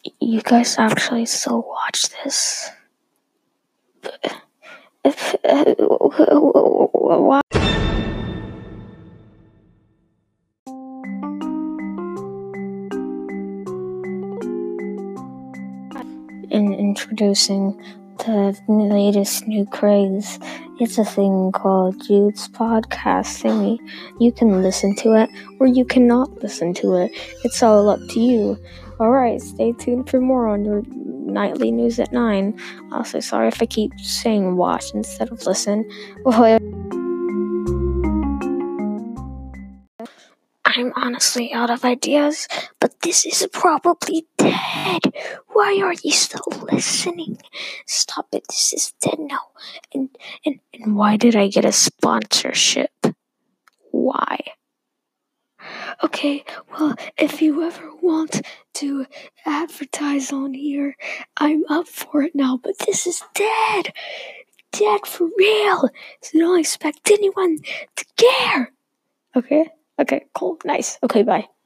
You guys actually still watch this? Why? In introducing the latest new craze, it's a thing called Jude's podcast thingy. You can listen to it, or you cannot listen to it. It's all up to you. Alright, stay tuned for more on your nightly news at 9. Also, sorry if I keep saying watch instead of listen. I'm honestly out of ideas, but this is probably dead. Why are you still listening? Stop it, this is dead now. And why did I get a sponsorship? Why? Okay, well, if you ever want to advertise on here, I'm up for it now, but this is dead. Dead for real. So don't expect anyone to care. Okay, cool, nice. Okay, bye.